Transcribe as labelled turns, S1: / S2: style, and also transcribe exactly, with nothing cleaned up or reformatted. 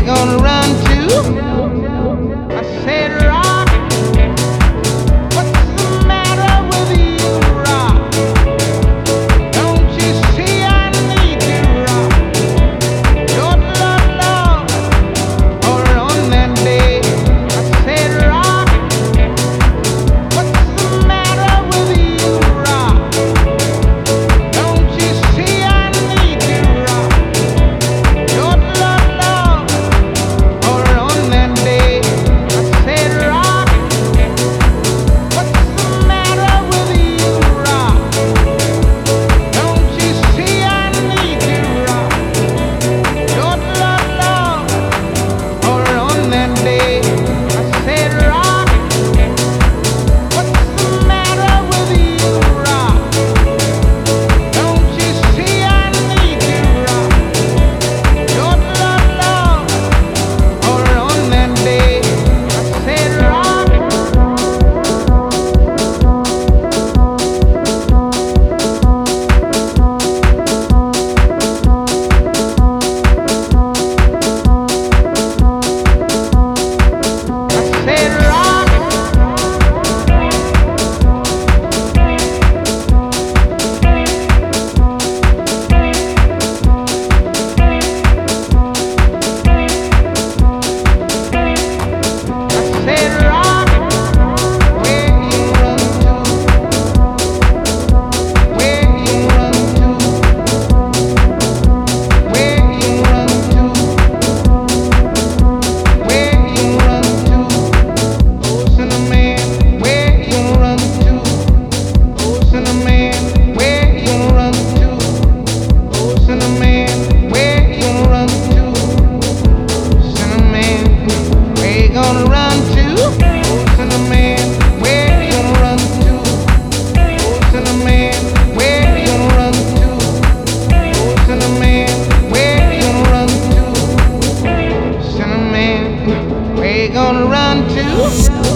S1: gonna run to? I said, rock. What's the matter with you, rock? Don't you see I need to rock? Your love, Lord, or on that day. I said, rock. What's the matter with you, rock? Don't you see I need to rock? Your love, Lord, or on that day. I said, rock. What's the matter with you, rock? Don't you see I need to rock? Your love, Lord, or on that day. I said, rock. What's the matter with you, rock? Don't you see I need to rock? Your love, Lord, or on that day. I said, rock. I said, rock. I said, rock. Where you run to? Where you run to? Where you run to? Where you run to? Oh, Cinnamon, where you run to? Oh, Cinnamon, where you run to? Oh, Cinnamon, where you run to? Cinnamon, where you gonna run to? Oh, Cinnamon, where you gonna run to? Oh, Cinnamon, where you gonna run to? Oh, Cinnamon, where you gonna run to? Cinnamon, where you gonna run to?